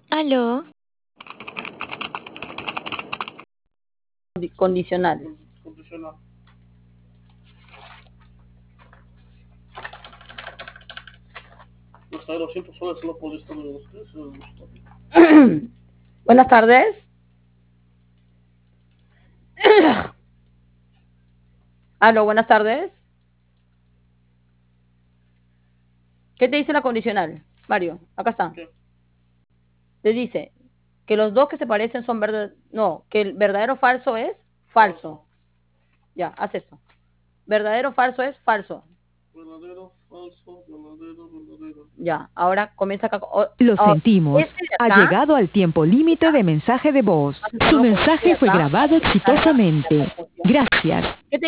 Aló, Condicional. Condicional. Los 200 soles solo por esto de ustedes. Buenas tardes. Aló, buenas tardes. ¿Qué te dice la condicional, Mario? Acá está. ¿Qué? Te dice que los dos que se parecen son verdaderos. No, que el verdadero falso es falso. Ya, haz esto. Verdadero falso es falso. Verdadero, falso, verdadero, verdadero. Ya, ahora comienza acá. Lo sentimos. Este de Ha acá, llegado al tiempo límite de mensaje de voz. haces Su uno con este de mensaje fue acá para grabado que te salga la exitosamente. conjunción. Gracias. ¿Qué te